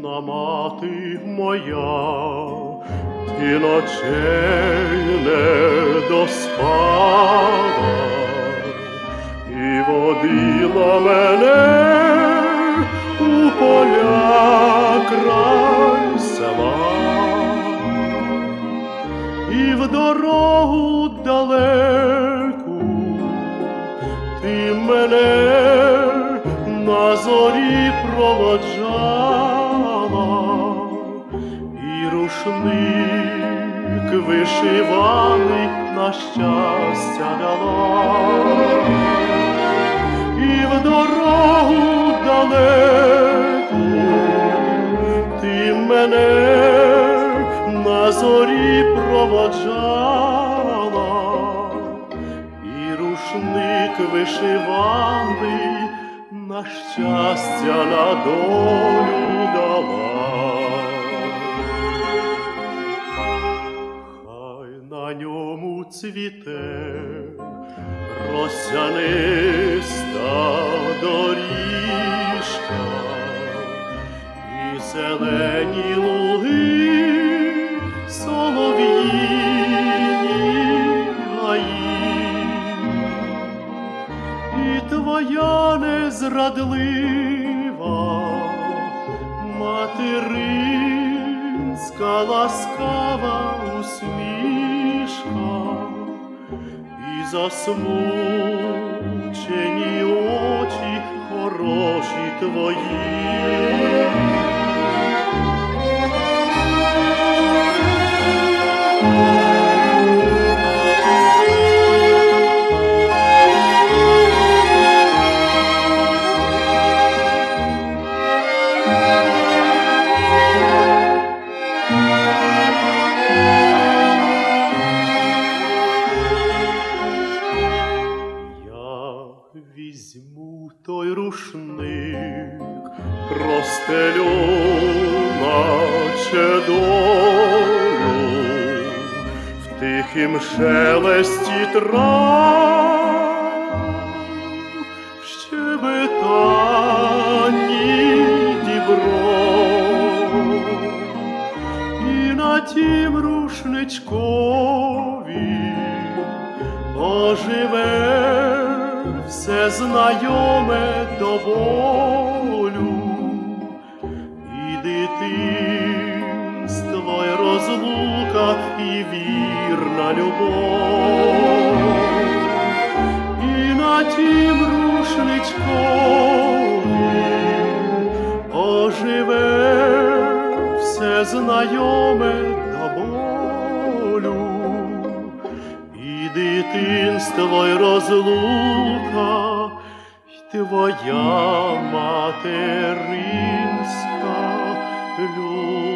Вічна мати моя, ти ночей не доспала і водила мене у поля край села, і в дорогу далеку ти мене на зорі проводжала, і рушник вишиваний на щастя дала, і в дорогу далеку ти мене на зорі проводжала, і рушник вишиваний на щастя, на долю дала. Хай на ньому цвіте росяниста доріжка, і зелені луги, солов'їні гаї, і твоя незрадлива материнська ласкава усмішка, і засмучені очі хороші твої. Візьму той рушник, простелю наче долю, в тихім шелесті трав, в щебетанні дібров, і на тім рушничкові оживе все знайоме до болю, і дитинство, й розлука, і вірна любов, і на тім рушничкові оживе все знайоме до болю, і дитинство, й розлука, й твоя материнська любов.